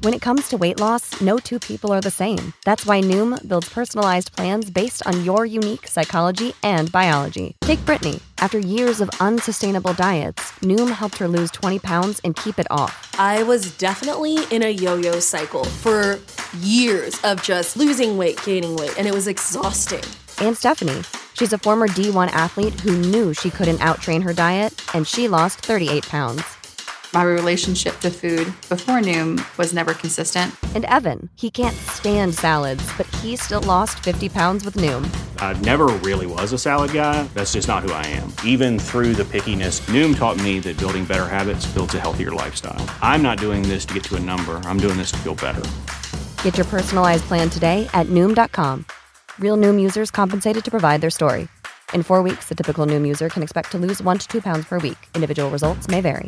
When it comes to weight loss, no two people are the same. That's why Noom builds personalized plans based on your unique psychology and biology. Take Brittany. After years of unsustainable diets, Noom helped her lose 20 pounds and keep it off. I was definitely in a yo-yo cycle for years of just losing weight, gaining weight, and it was exhausting. And Stephanie. She's a former D1 athlete who knew she couldn't out-train her diet, and she lost 38 pounds. My relationship to food before Noom was never consistent. And Evan, he can't stand salads, but he still lost 50 pounds with Noom. I never really was a salad guy. That's just not who I am. Even through the pickiness, Noom taught me that building better habits builds a healthier lifestyle. I'm not doing this to get to a number. I'm doing this to feel better. Get your personalized plan today at Noom.com. Real Noom users compensated to provide their story. In 4 weeks, the typical Noom user can expect to lose 1 to 2 pounds per week. Individual results may vary.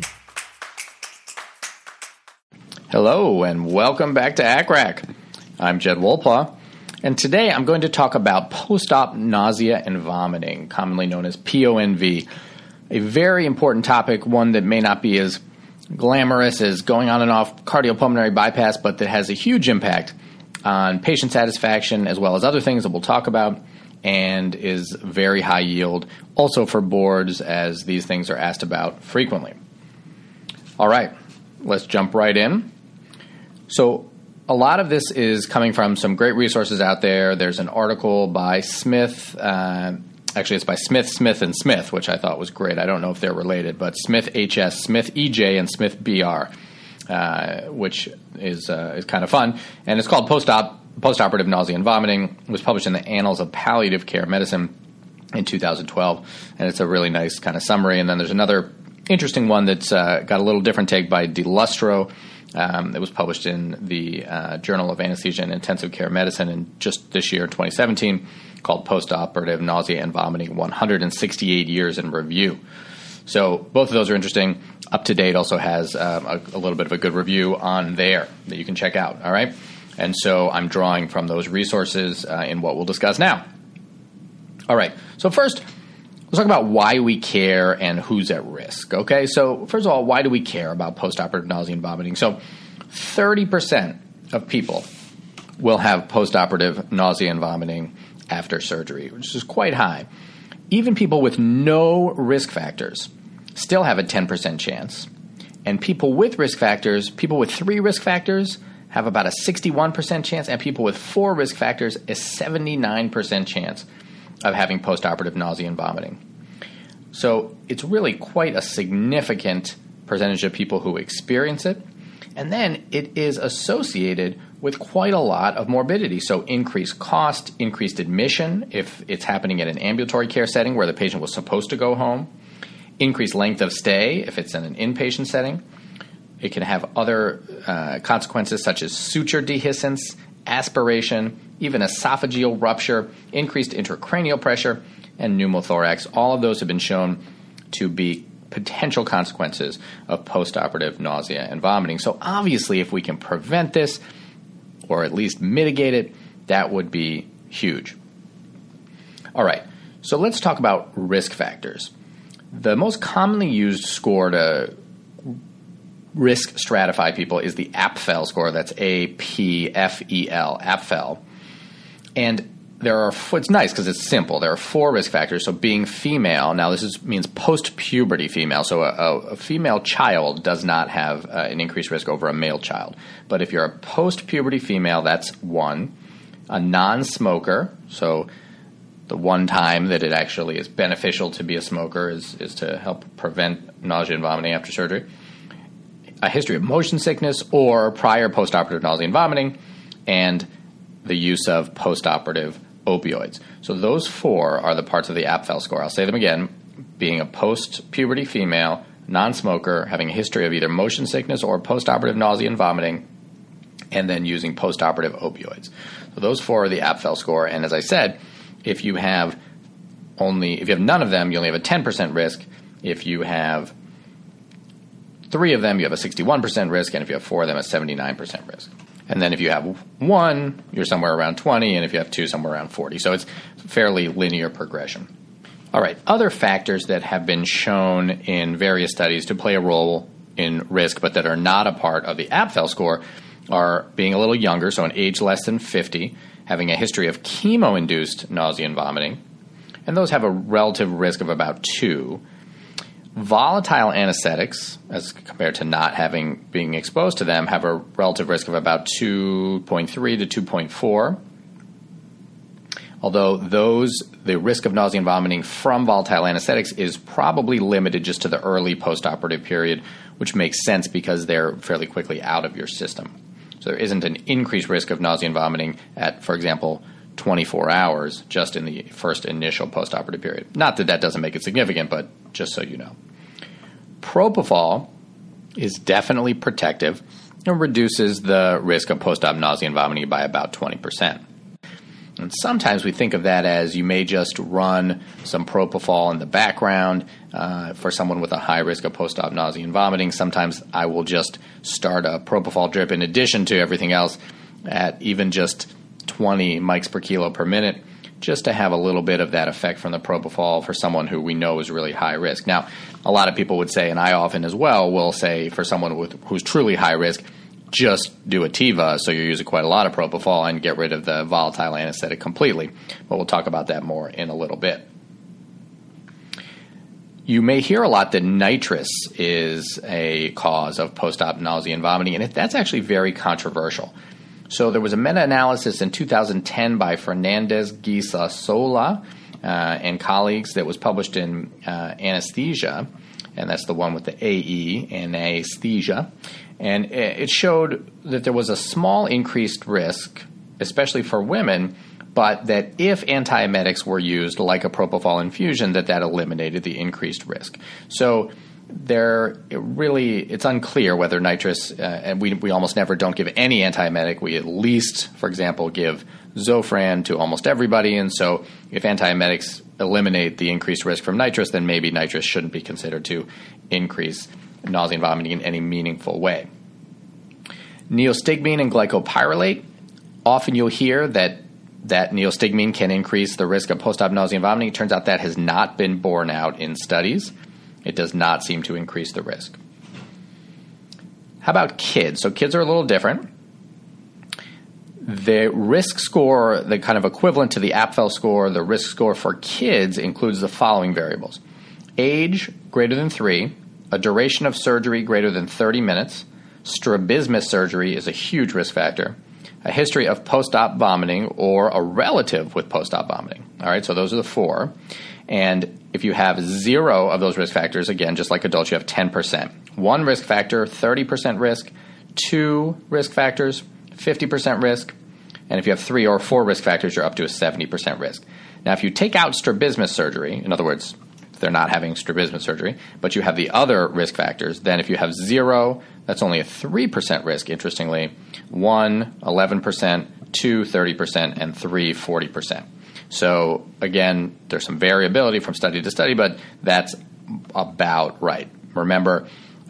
Hello, and welcome back to ACCRAC. I'm Jed Wolpaw, and today I'm going to talk about post-op nausea and vomiting, commonly known as PONV, a very important topic, one that may not be as glamorous as going on and off cardiopulmonary bypass, but that has a huge impact on patient satisfaction as well as other things that we'll talk about, and is very high yield, also for boards, as these things are asked about frequently. All right, let's jump right in. So a lot of this is coming from some great resources out there. There's an article by Smith. Actually, it's by Smith, Smith, and Smith, which I thought was great. I don't know if they're related, but Smith HS, Smith EJ, and Smith BR, which is kind of fun. And it's called Postoperative Nausea and Vomiting. It was published in the Annals of Palliative Care Medicine in 2012, and it's a really nice kind of summary. And then there's another interesting one that's got a little different take by DeLustro. It was published in the Journal of Anesthesia and Intensive Care Medicine in just this year, 2017, called Postoperative Nausea and Vomiting, 168 Years in Review. So both of those are interesting. Up to Date also has a little bit of a good review on there that you can check out, all right? And so I'm drawing from those resources in what we'll discuss now. All right, so first, let's talk about why we care and who's at risk, okay? So first of all, why do we care about postoperative nausea and vomiting? So 30% of people will have postoperative nausea and vomiting after surgery, which is quite high. Even people with no risk factors still have a 10% chance. And people with risk factors, people with 3 risk factors, have about a 61% chance, and people with 4 risk factors, a 79% chance of having postoperative nausea and vomiting. So it's really quite a significant percentage of people who experience it. And then it is associated with quite a lot of morbidity. So increased cost, increased admission if it's happening in an ambulatory care setting where the patient was supposed to go home, increased length of stay if it's in an inpatient setting. It can have other consequences such as suture dehiscence, aspiration, even esophageal rupture, increased intracranial pressure, and pneumothorax. All of those have been shown to be potential consequences of postoperative nausea and vomiting. So obviously, if we can prevent this, or at least mitigate it, that would be huge. All right, so let's talk about risk factors. The most commonly used score to risk stratify people is the APFEL score. That's APFEL, APFEL. And it's nice because it's simple. There are 4 risk factors. So being female, now this means post-puberty female. So a female child does not have an increased risk over a male child. But if you're a post-puberty female, that's 1. A non-smoker, so the one time that it actually is beneficial to be a smoker is to help prevent nausea and vomiting after surgery. A history of motion sickness or prior postoperative nausea and vomiting, and the use of postoperative opioids. So those 4 are the parts of the APFEL score. I'll say them again. Being a post-puberty female, non-smoker, having a history of either motion sickness or postoperative nausea and vomiting, and then using postoperative opioids. So those 4 are the APFEL score. And as I said, if you have none of them, you only have a 10% risk. If you have 3 of them, you have a 61% risk, and if you have 4 of them, a 79% risk. And then if you have 1, you're somewhere around 20, and if you have 2, somewhere around 40. So it's fairly linear progression. All right, other factors that have been shown in various studies to play a role in risk, but that are not a part of the APFEL score, are being a little younger, so an age less than 50, having a history of chemo-induced nausea and vomiting, and those have a relative risk of about 2. Volatile anesthetics, as compared to not being exposed to them, have a relative risk of about 2.3 to 2.4. Although the risk of nausea and vomiting from volatile anesthetics is probably limited just to the early postoperative period, which makes sense because they're fairly quickly out of your system. So there isn't an increased risk of nausea and vomiting at, for example, 24 hours just in the first initial postoperative period. Not that doesn't make it significant, but just so you know. Propofol is definitely protective and reduces the risk of post-op nausea and vomiting by about 20%. And sometimes we think of that as you may just run some propofol in the background for someone with a high risk of post-op nausea and vomiting. Sometimes I will just start a propofol drip in addition to everything else at even just 20 mics per kilo per minute, just to have a little bit of that effect from the propofol for someone who we know is really high risk. Now, a lot of people would say, and I often as well will say, for someone who's truly high risk, just do a Tiva, so you're using quite a lot of propofol, and get rid of the volatile anesthetic completely. But we'll talk about that more in a little bit. You may hear a lot that nitrous is a cause of post-op nausea and vomiting, and that's actually very controversial. So there was a meta-analysis in 2010 by Fernandez Gisasola and colleagues that was published in Anesthesia, and that's the one with the AE, anesthesia. And it showed that there was a small increased risk, especially for women, but that if antiemetics were used, like a propofol infusion, that eliminated the increased risk. So it's unclear whether nitrous, and we almost never don't give any antiemetic. We at least, for example, give Zofran to almost everybody. And so if antiemetics eliminate the increased risk from nitrous, then maybe nitrous shouldn't be considered to increase nausea and vomiting in any meaningful way. Neostigmine and glycopyrrolate, often you'll hear that neostigmine can increase the risk of post-op nausea and vomiting. It turns out that has not been borne out in studies. It does not seem to increase the risk. How about kids? So kids are a little different. The risk score, the kind of equivalent to the Apfel score, the risk score for kids includes the following variables: age greater than 3, a duration of surgery greater than 30 minutes, strabismus surgery is a huge risk factor, a history of post-op vomiting or a relative with post-op vomiting. All right, so those are the 4. And if you have 0 of those risk factors, again, just like adults, you have 10%. 1 risk factor, 30% risk. 2 risk factors, 50% risk. And if you have 3 or 4 risk factors, you're up to a 70% risk. Now, if you take out strabismus surgery, in other words, if they're not having strabismus surgery, but you have the other risk factors, then if you have 0, that's only a 3% risk, interestingly. 1, 11%, 2, 30%, and 3, 40%. So, again, there's some variability from study to study, but that's about right. Remember,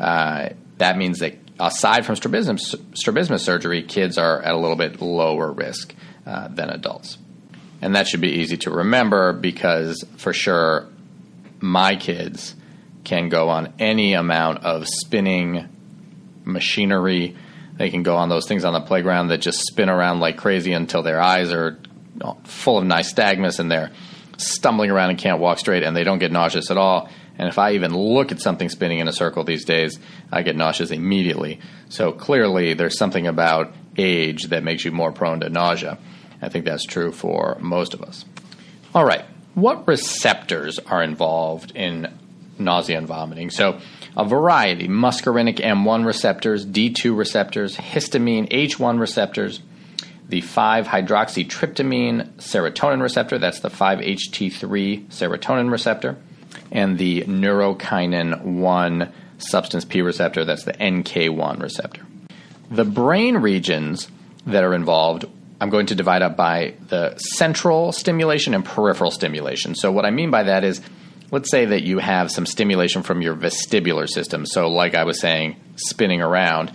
that means that aside from strabismus surgery, kids are at a little bit lower risk than adults. And that should be easy to remember because, for sure, my kids can go on any amount of spinning machinery. They can go on those things on the playground that just spin around like crazy until their eyes are full of nystagmus and they're stumbling around and can't walk straight, and they don't get nauseous at all. And if I even look at something spinning in a circle these days, I get nauseous immediately. So clearly there's something about age that makes you more prone to nausea. I think that's true for most of us. All right, what receptors are involved in nausea and vomiting? So a variety: muscarinic M1 receptors, D2 receptors, histamine H1 receptors, the 5-hydroxytryptamine serotonin receptor, that's the 5-HT3 serotonin receptor, and the neurokinin 1 substance P receptor, that's the NK1 receptor. The brain regions that are involved, I'm going to divide up by the central stimulation and peripheral stimulation. So what I mean by that is, let's say that you have some stimulation from your vestibular system. So like I was saying, spinning around.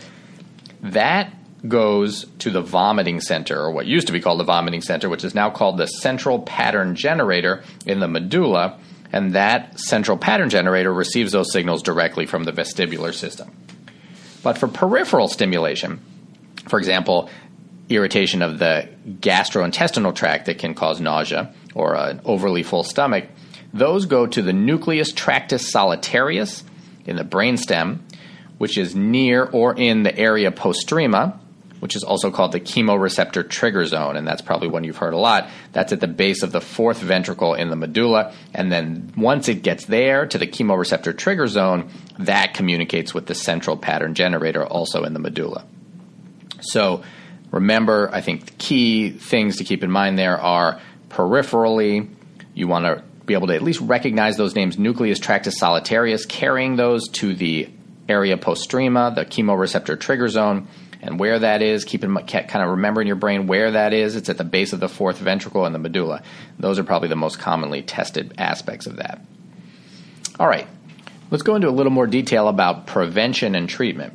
That goes to the vomiting center, or what used to be called the vomiting center, which is now called the central pattern generator in the medulla. And that central pattern generator receives those signals directly from the vestibular system. But for peripheral stimulation, For example, irritation of the gastrointestinal tract that can cause nausea or an overly full stomach, those go to the nucleus tractus solitarius in the brainstem, which is near or in the area postrema, which is also called the chemoreceptor trigger zone, and that's probably one you've heard a lot. That's at the base of the fourth ventricle in the medulla, and then once it gets there to the chemoreceptor trigger zone, that communicates with the central pattern generator also in the medulla. So remember, I think the key things to keep in mind there are peripherally, you want to be able to at least recognize those names, nucleus tractus solitarius, carrying those to the area postrema, the chemoreceptor trigger zone, and where that is, kind of remember in your brain where that is. It's at the base of the fourth ventricle and the medulla. Those are probably the most commonly tested aspects of that. All right, let's go into a little more detail about prevention and treatment.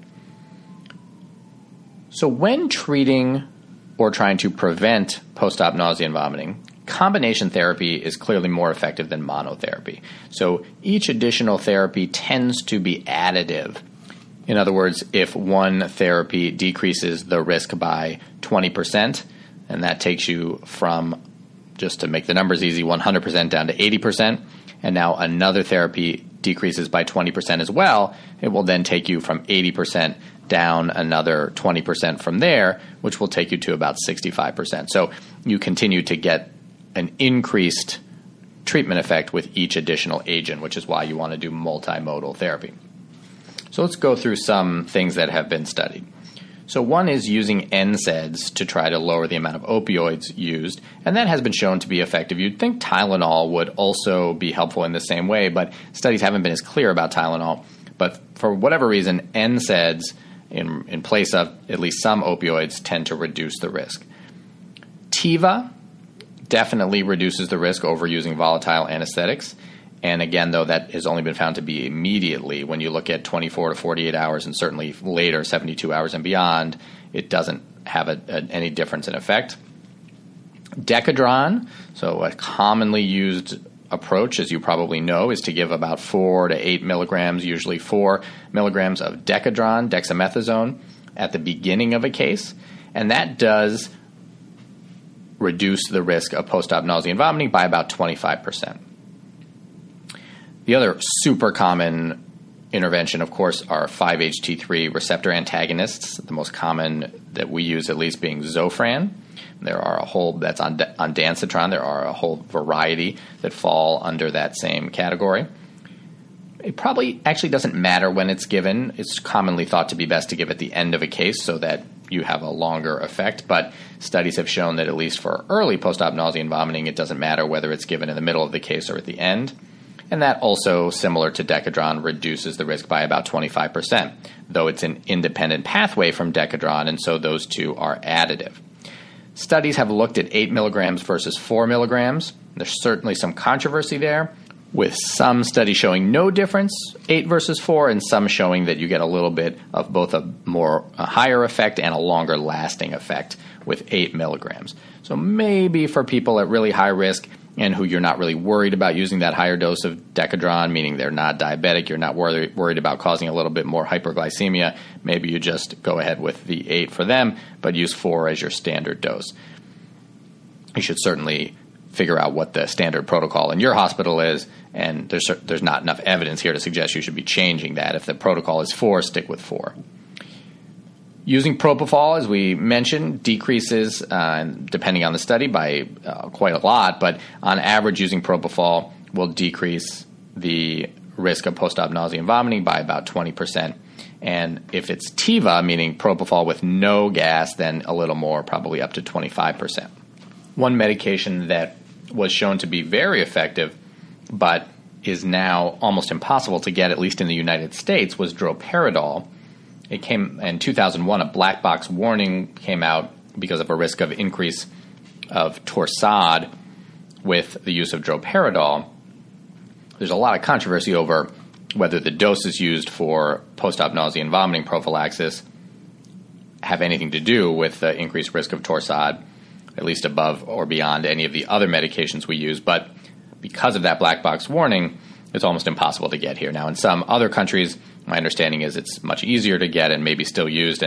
So when treating or trying to prevent post-op nausea and vomiting, combination therapy is clearly more effective than monotherapy. So each additional therapy tends to be additive. In other words, if one therapy decreases the risk by 20%, and that takes you from, just to make the numbers easy, 100% down to 80%, and now another therapy decreases by 20% as well, it will then take you from 80% down another 20% from there, which will take you to about 65%. So you continue to get an increased treatment effect with each additional agent, which is why you want to do multimodal therapy. So let's go through some things that have been studied. So one is using NSAIDs to try to lower the amount of opioids used, and that has been shown to be effective. You'd think Tylenol would also be helpful in the same way, but studies haven't been as clear about Tylenol. But for whatever reason, NSAIDs, in place of at least some opioids, tend to reduce the risk. Teva definitely reduces the risk over using volatile anesthetics. And again, though, that has only been found to be immediately. When you look at 24 to 48 hours and certainly later, 72 hours and beyond, it doesn't have any difference in effect. Decadron, so a commonly used approach, as you probably know, is to give about 4 to 8 milligrams, usually 4 milligrams of Decadron, dexamethasone, at the beginning of a case. And that does reduce the risk of post-op nausea and vomiting by about 25%. The other super common intervention, of course, are 5-HT3 receptor antagonists, the most common that we use at least being Zofran. There are a whole, that's on Dancitron, there are a whole variety that fall under that same category. It probably actually doesn't matter when it's given. It's commonly thought to be best to give at the end of a case so that you have a longer effect, but studies have shown that at least for early post-op nausea and vomiting, it doesn't matter whether it's given in the middle of the case or at the end. And that also, similar to Decadron, reduces the risk by about 25%, though it's an independent pathway from Decadron, and so those two are additive. Studies have looked at 8 milligrams versus 4 milligrams. There's certainly some controversy there, with some studies showing no difference, 8 versus 4, and some showing that you get a little bit of both a higher effect and a longer lasting effect with 8 milligrams. So maybe for people at really high risk and who you're not really worried about using that higher dose of Decadron, meaning they're not diabetic, you're not worried about causing a little bit more hyperglycemia, maybe you just go ahead with the 8 for them, but use 4 as your standard dose. You should certainly figure out what the standard protocol in your hospital is, and there's not enough evidence here to suggest you should be changing that. If the protocol is 4, stick with 4. Using propofol, as we mentioned, decreases, depending on the study, by quite a lot, but on average, using propofol will decrease the risk of post-op nausea and vomiting by about 20%. And if it's Teva, meaning propofol with no gas, then a little more, probably up to 25%. One medication that was shown to be very effective, but is now almost impossible to get, at least in the United States, was droperidol. It came in 2001, a black box warning came out because of a risk of increase of Torsade with the use of droperidol. There's a lot of controversy over whether the doses used for post-op nausea and vomiting prophylaxis have anything to do with the increased risk of Torsade, at least above or beyond any of the other medications we use. But because of that black box warning, it's almost impossible to get here. Now, in some other countries, my understanding is it's much easier to get and maybe still used, and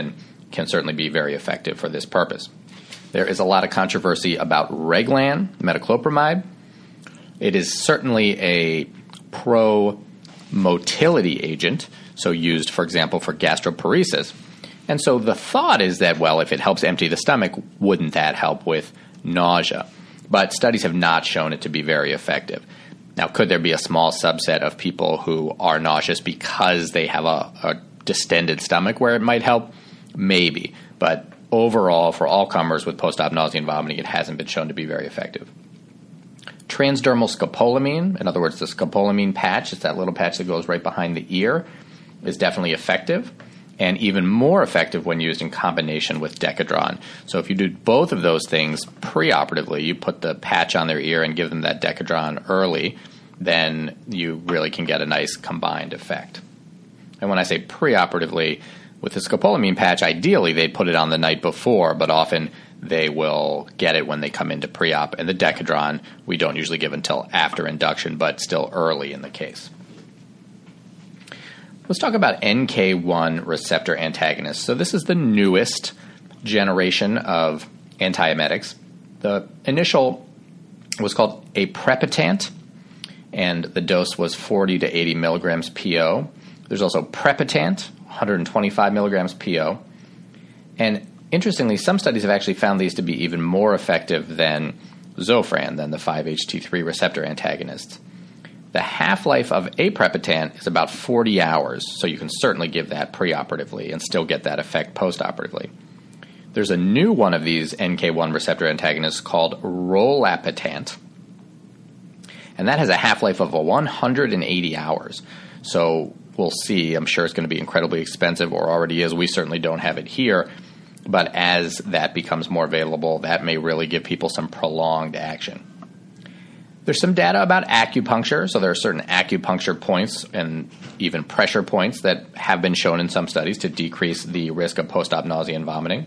can certainly be very effective for this purpose. There is a lot of controversy about Reglan, metoclopramide. It is certainly a pro-motility agent, so used, for example, for gastroparesis. And so the thought is that, well, if it helps empty the stomach, wouldn't that help with nausea? But studies have not shown it to be very effective. Now, could there be a small subset of people who are nauseous because they have a distended stomach where it might help? Maybe. But overall, for all comers with post-op nausea and vomiting, it hasn't been shown to be very effective. Transdermal scopolamine, in other words, the scopolamine patch, it's that little patch that goes right behind the ear, is definitely effective, and even more effective when used in combination with Decadron. So if you do both of those things preoperatively, you put the patch on their ear and give them that Decadron early, then you really can get a nice combined effect. And when I say preoperatively, with the scopolamine patch, ideally they put it on the night before, but often they will get it when they come into pre-op. And the Decadron, we don't usually give until after induction, but still early in the case. Let's talk about NK1 receptor antagonists. So this is the newest generation of antiemetics. The initial was called aprepitant, and the dose was 40 to 80 milligrams PO. There's also Prepitant, 125 milligrams PO. And interestingly, some studies have actually found these to be even more effective than Zofran, than the 5-HT3 receptor antagonists. The half-life of aprepitant is about 40 hours, so you can certainly give that preoperatively and still get that effect postoperatively. There's a new one of these NK1 receptor antagonists called Rolapitant, and that has a half-life of 180 hours. So we'll see. I'm sure it's going to be incredibly expensive, or already is. We certainly don't have it here. But as that becomes more available, that may really give people some prolonged action. There's some data about acupuncture. So there are certain acupuncture points and even pressure points that have been shown in some studies to decrease the risk of post-op nausea and vomiting.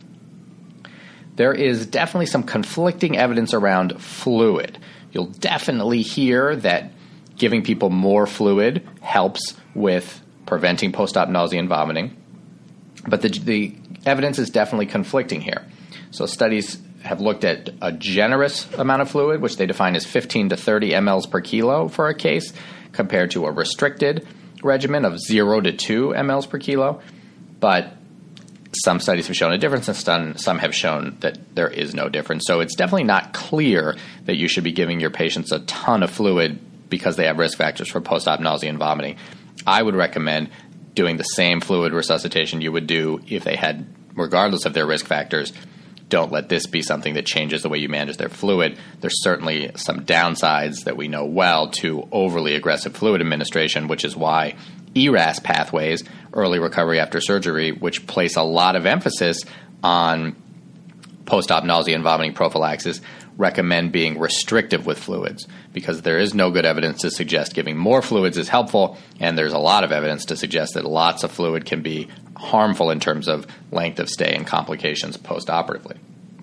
There is definitely some conflicting evidence around fluid. You'll definitely hear that giving people more fluid helps with preventing post-op nausea and vomiting. But the evidence is definitely conflicting here. So studies have looked at a generous amount of fluid, which they define as 15 to 30 mLs per kilo for a case, compared to a restricted regimen of 0 to 2 mLs per kilo. But some studies have shown a difference, and some have shown that there is no difference. So it's definitely not clear that you should be giving your patients a ton of fluid because they have risk factors for post-op nausea and vomiting. I would recommend doing the same fluid resuscitation you would do if they had, regardless of their risk factors. Don't let this be something that changes the way you manage their fluid. There's certainly some downsides that we know well to overly aggressive fluid administration, which is why ERAS pathways, early recovery after surgery, which place a lot of emphasis on post-op nausea and vomiting prophylaxis, recommend being restrictive with fluids, because there is no good evidence to suggest giving more fluids is helpful, and there's a lot of evidence to suggest that lots of fluid can be harmful in terms of length of stay and complications post-operatively.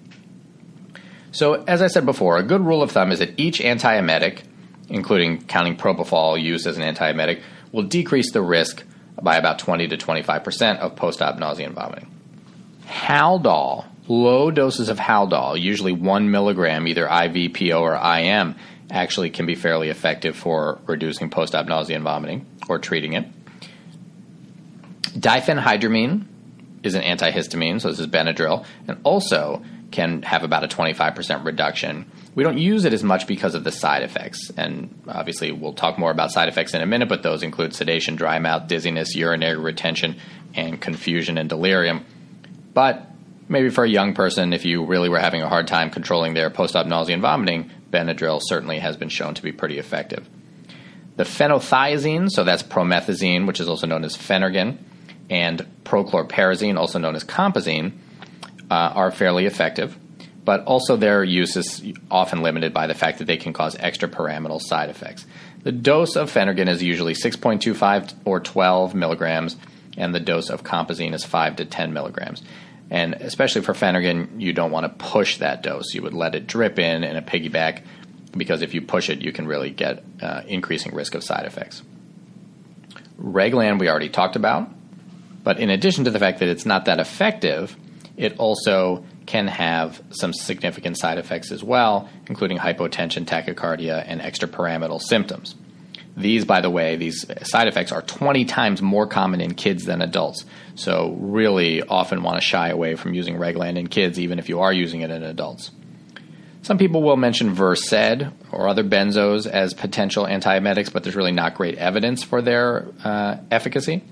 So, as I said before, a good rule of thumb is that each antiemetic, including counting propofol used as an antiemetic, will decrease the risk by about 20 to 25% of post-op nausea and vomiting. Haldol, low doses of Haldol, usually 1 milligram, either IV, PO, or IM, actually can be fairly effective for reducing post-op nausea and vomiting or treating it. Diphenhydramine is an antihistamine, so this is Benadryl, and also can have about a 25% reduction. We don't use it as much because of the side effects, and obviously we'll talk more about side effects in a minute, but those include sedation, dry mouth, dizziness, urinary retention, and confusion and delirium. But maybe for a young person, if you really were having a hard time controlling their post-op nausea and vomiting, Benadryl certainly has been shown to be pretty effective. The phenothiazine, so that's promethazine, which is also known as Phenergan, and prochlorperazine, also known as Compazine, are fairly effective, but also their use is often limited by the fact that they can cause extrapyramidal side effects. The dose of Phenergan is usually 6.25 or 12 milligrams, and the dose of Compazine is 5 to 10 milligrams. And especially for Phenergan, you don't want to push that dose. You would let it drip in a piggyback, because if you push it, you can really get increasing risk of side effects. Reglan we already talked about. But in addition to the fact that it's not that effective, it also can have some significant side effects as well, including hypotension, tachycardia, and extrapyramidal symptoms. These, by the way, these side effects are 20 times more common in kids than adults. So really often want to shy away from using Reglan in kids, even if you are using it in adults. Some people will mention Versed or other benzos as potential antiemetics, but there's really not great evidence for their efficacy.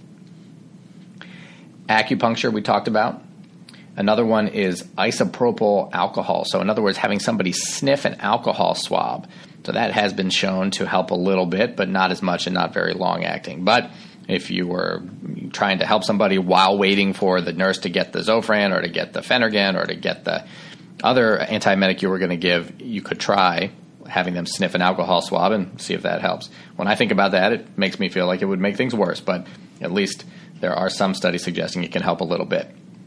Acupuncture we talked about. Another one is isopropyl alcohol. So in other words, having somebody sniff an alcohol swab. So that has been shown to help a little bit, but not as much and not very long acting. But if you were trying to help somebody while waiting for the nurse to get the Zofran or to get the Phenergan or to get the other antiemetic you were going to give, you could try having them sniff an alcohol swab and see if that helps. When I think about that, it makes me feel like it would make things worse, but at least there are some studies suggesting it can help a little bit.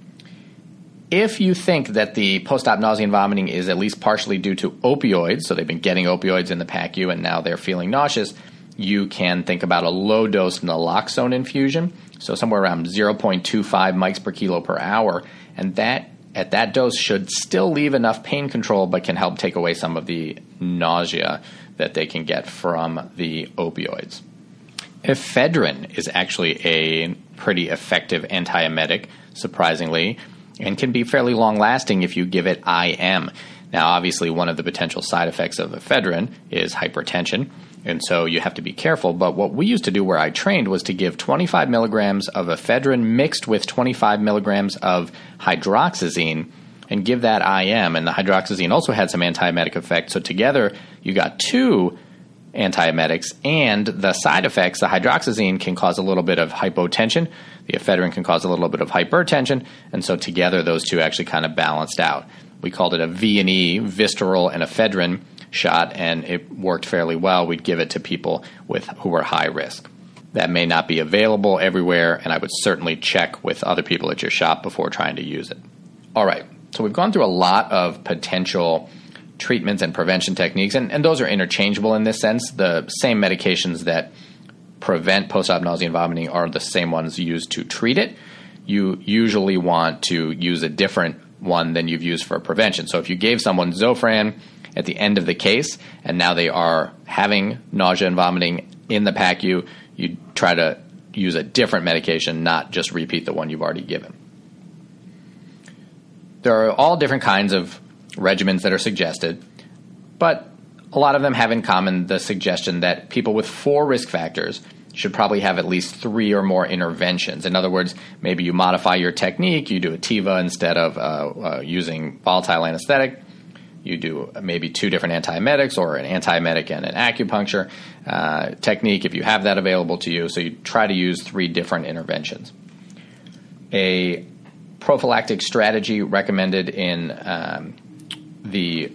If you think that the post-op nausea and vomiting is at least partially due to opioids, so they've been getting opioids in the PACU and now they're feeling nauseous, you can think about a low-dose naloxone infusion, so somewhere around 0.25 mics per kilo per hour, and that at that dose should still leave enough pain control but can help take away some of the nausea that they can get from the opioids. Ephedrine is actually a pretty effective antiemetic, surprisingly, and can be fairly long-lasting if you give it IM. Now, obviously, one of the potential side effects of ephedrine is hypertension, and so you have to be careful. But what we used to do where I trained was to give 25 milligrams of ephedrine mixed with 25 milligrams of hydroxyzine and give that IM. And the hydroxyzine also had some antiemetic effect. So together, you got two antiemetics, and the side effects, the hydroxyzine can cause a little bit of hypotension. The ephedrine can cause a little bit of hypertension, and so together those two actually kind of balanced out. We called it a V&E, Vistaril and ephedrine shot, and it worked fairly well. We'd give it to people who were high risk. That may not be available everywhere, and I would certainly check with other people at your shop before trying to use it. All right, so we've gone through a lot of potential treatments and prevention techniques, and those are interchangeable in this sense. The same medications that prevent post-op nausea and vomiting are the same ones used to treat it. You usually want to use a different one than you've used for prevention. So if you gave someone Zofran at the end of the case and now they are having nausea and vomiting in the PACU, you try to use a different medication, not just repeat the one you've already given. There are all different kinds of regimens that are suggested, but a lot of them have in common the suggestion that people with 4 risk factors should probably have at least 3 or more interventions. In other words, maybe you modify your technique, you do a TIVA instead of using volatile anesthetic, you do maybe 2 different antiemetics or an antiemetic and an acupuncture technique if you have that available to you. So you try to use 3 different interventions. A prophylactic strategy recommended in the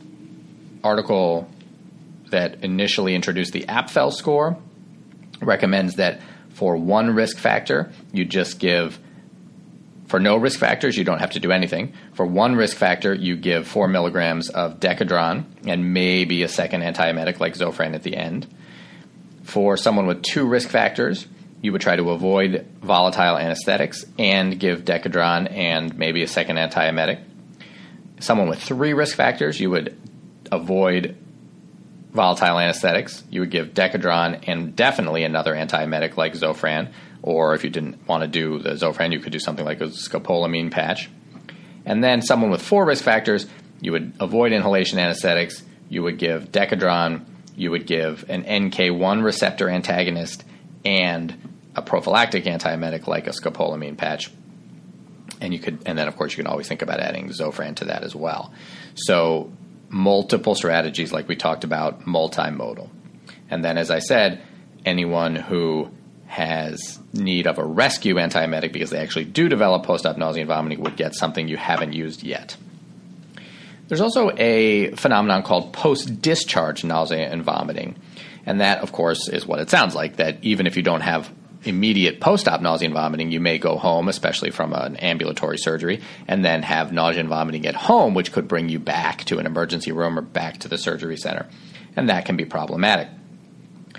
article that initially introduced the Apfel score recommends that for 1 risk factor, you just give, for no risk factors, you don't have to do anything. For 1 risk factor, you give 4 milligrams of Decadron and maybe a second antiemetic like Zofran at the end. For someone with 2 risk factors, you would try to avoid volatile anesthetics and give Decadron and maybe a second antiemetic. Someone with 3 risk factors, you would avoid volatile anesthetics. You would give Decadron and definitely another antiemetic like Zofran, or if you didn't want to do the Zofran, you could do something like a scopolamine patch. And then someone with 4 risk factors, you would avoid inhalation anesthetics, you would give Decadron, you would give an NK1 receptor antagonist, and a prophylactic antiemetic like a scopolamine patch. And then of course you can always think about adding Zofran to that as well. So multiple strategies like we talked about, multimodal. And then as I said, anyone who has need of a rescue antiemetic because they actually do develop post-op nausea and vomiting would get something you haven't used yet. There's also a phenomenon called post-discharge nausea and vomiting. And that, of course, is what it sounds like, that even if you don't have immediate post-op nausea and vomiting, you may go home, especially from an ambulatory surgery, and then have nausea and vomiting at home, which could bring you back to an emergency room or back to the surgery center. And that can be problematic.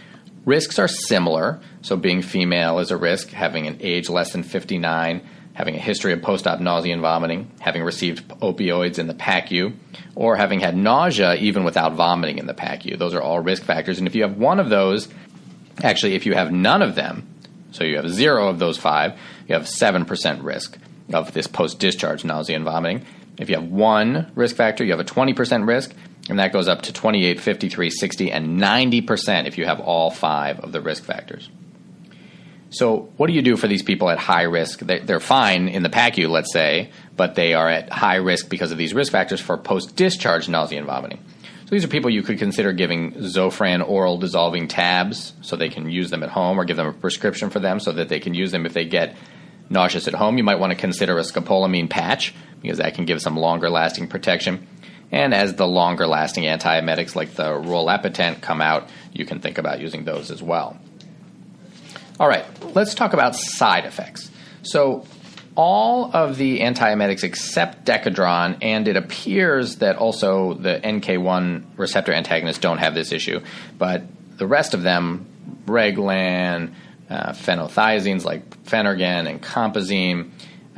Risks are similar. So being female is a risk, having an age less than 59, having a history of post-op nausea and vomiting, having received opioids in the PACU, or having had nausea even without vomiting in the PACU. Those are all risk factors. And if you have one of those, actually, if you have none of them, so you have 0 of those 5, you have 7% risk of this post-discharge nausea and vomiting. If you have one risk factor, you have a 20% risk, and that goes up to 28, 53, 60, and 90% if you have all 5 of the risk factors. So what do you do for these people at high risk? They're fine in the PACU, let's say, but they are at high risk because of these risk factors for post-discharge nausea and vomiting. So these are people you could consider giving Zofran oral dissolving tabs so they can use them at home, or give them a prescription for them so that they can use them if they get nauseous at home. You might want to consider a scopolamine patch because that can give some longer-lasting protection. And as the longer-lasting antiemetics like the rolapitant come out, you can think about using those as well. All right, let's talk about side effects. So all of the antiemetics except Decadron, and it appears that also the NK1 receptor antagonists don't have this issue, but the rest of them, Reglan, phenothiazines like Phenergan and Compazine,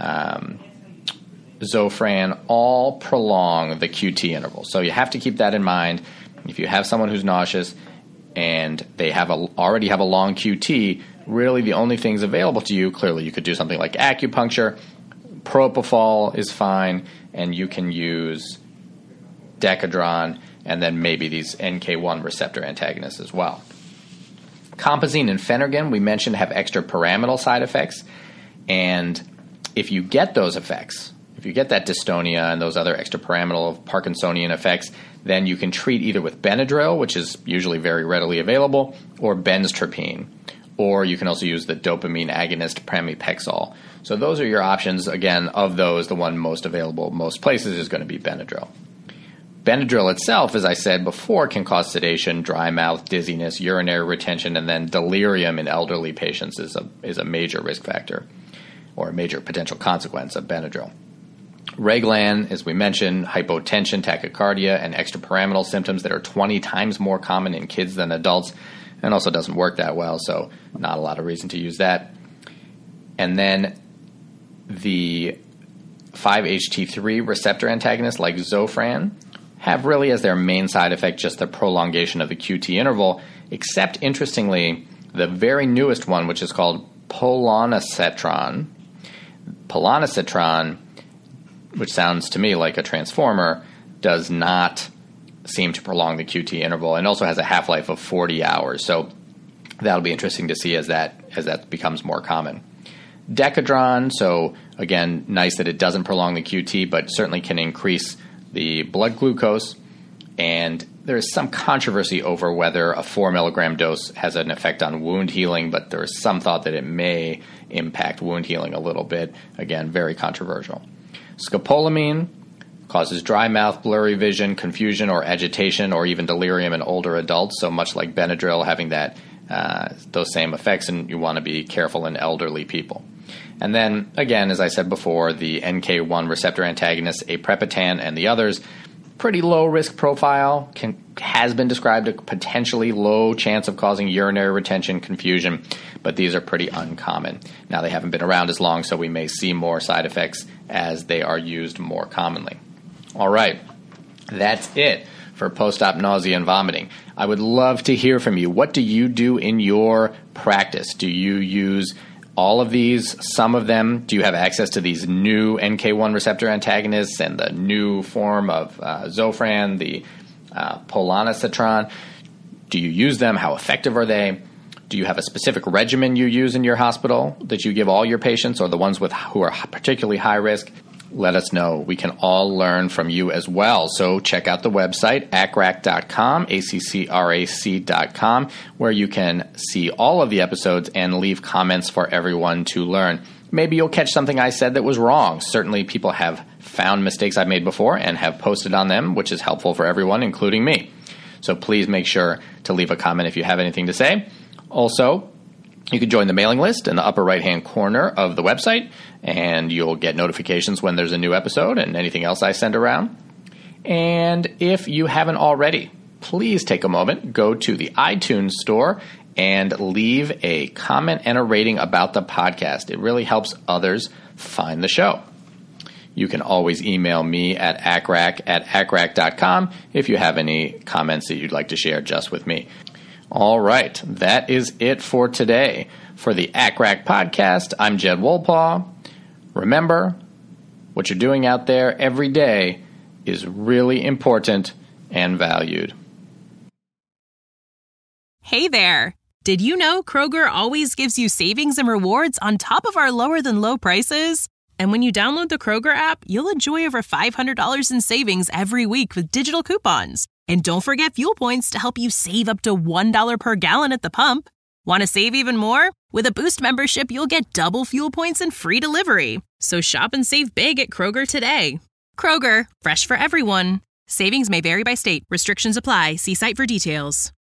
Zofran, all prolong the QT interval. So you have to keep that in mind. If you have someone who's nauseous and they already have a long QT, really the only things available to you, clearly you could do something like acupuncture, propofol is fine, and you can use Decadron, and then maybe these NK1 receptor antagonists as well. Compazine and Phenergan, we mentioned, have extrapyramidal side effects, and if you get those effects, if you get that dystonia and those other extrapyramidal Parkinsonian effects, then you can treat either with Benadryl, which is usually very readily available, or benztropine. Or you can also use the dopamine agonist pramipexole. So those are your options. Again, of those, the one most available most places is going to be Benadryl. Benadryl itself, as I said before, can cause sedation, dry mouth, dizziness, urinary retention, and then delirium in elderly patients is a major risk factor or a major potential consequence of Benadryl. Reglan, as we mentioned, hypotension, tachycardia, and extrapyramidal symptoms that are 20 times more common in kids than adults, and also doesn't work that well, so not a lot of reason to use that. And then the 5-HT3 receptor antagonists like Zofran have really as their main side effect just the prolongation of the QT interval, except, interestingly, the very newest one, which is called polonicetron. Polonicetron, which sounds to me like a transformer, does not seem to prolong the QT interval, and also has a half-life of 40 hours. So that'll be interesting to see as that becomes more common. Decadron, so again, nice that it doesn't prolong the QT, but certainly can increase the blood glucose. And there is some controversy over whether a 4 milligram dose has an effect on wound healing, but there is some thought that it may impact wound healing a little bit. Again, very controversial. Scopolamine causes dry mouth, blurry vision, confusion or agitation, or even delirium in older adults, so much like Benadryl having those same effects, and you want to be careful in elderly people. And then, again, as I said before, the NK1 receptor antagonists, aprepitant and the others, pretty low risk profile, has been described a potentially low chance of causing urinary retention, confusion, but these are pretty uncommon. Now, they haven't been around as long, so we may see more side effects as they are used more commonly. All right, that's it for post-op nausea and vomiting. I would love to hear from you. What do you do in your practice? Do you use all of these, some of them? Do you have access to these new NK1 receptor antagonists and the new form of Zofran, the polonicetron? Do you use them? How effective are they? Do you have a specific regimen you use in your hospital that you give all your patients, or the ones who are particularly high risk? Let us know. We can all learn from you as well. So check out the website, accrac.com, accrac.com, where you can see all of the episodes and leave comments for everyone to learn. Maybe you'll catch something I said that was wrong. Certainly people have found mistakes I've made before and have posted on them, which is helpful for everyone, including me. So please make sure to leave a comment if you have anything to say. Also, you can join the mailing list in the upper right-hand corner of the website, and you'll get notifications when there's a new episode and anything else I send around. And if you haven't already, please take a moment, go to the iTunes store and leave a comment and a rating about the podcast. It really helps others find the show. You can always email me at acrac@acrac.com if you have any comments that you'd like to share just with me. All right, that is it for today. For the ACRAC podcast, I'm Jed Wolpaw. Remember, what you're doing out there every day is really important and valued. Hey there! Did you know Kroger always gives you savings and rewards on top of our lower-than-low prices? And when you download the Kroger app, you'll enjoy over $500 in savings every week with digital coupons. And don't forget fuel points to help you save up to $1 per gallon at the pump. Want to save even more? With a Boost membership, you'll get double fuel points and free delivery. So shop and save big at Kroger today. Kroger, fresh for everyone. Savings may vary by state. Restrictions apply. See site for details.